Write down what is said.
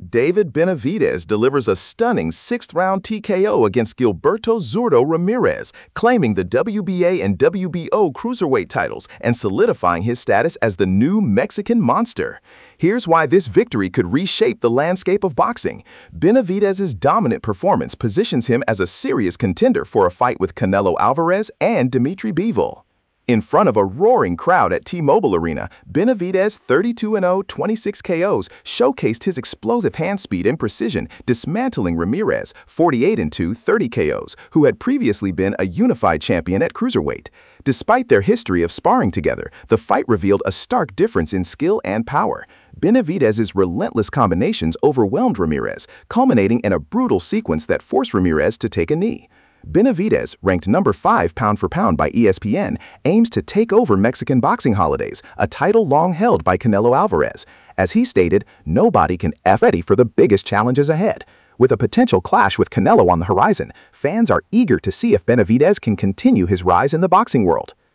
David Benavidez delivers a stunning sixth-round TKO against Gilberto Zurdo Ramirez, claiming the WBA and WBO cruiserweight titles and solidifying his status as the new Mexican monster. Here's why this victory could reshape the landscape of boxing. Benavidez's dominant performance positions him as a serious contender for a fight with Canelo Alvarez and Dimitri Bivol. In front of a roaring crowd at T-Mobile Arena, Benavidez, 32-0, 26 KOs, showcased his explosive hand speed and precision, dismantling Ramirez, 48-2, 30 KOs, who had previously been a unified champion at cruiserweight. Despite their history of sparring together, the fight revealed a stark difference in skill and power. Benavidez's relentless combinations overwhelmed Ramirez, culminating in a brutal sequence that forced Ramirez to take a knee. Benavidez, ranked number 5 pound for pound by ESPN, aims to take over Mexican boxing holidays, a title long held by Canelo Alvarez. As he stated, nobody can F ready for the biggest challenges ahead. With a potential clash with Canelo on the horizon, fans are eager to see if Benavidez can continue his rise in the boxing world.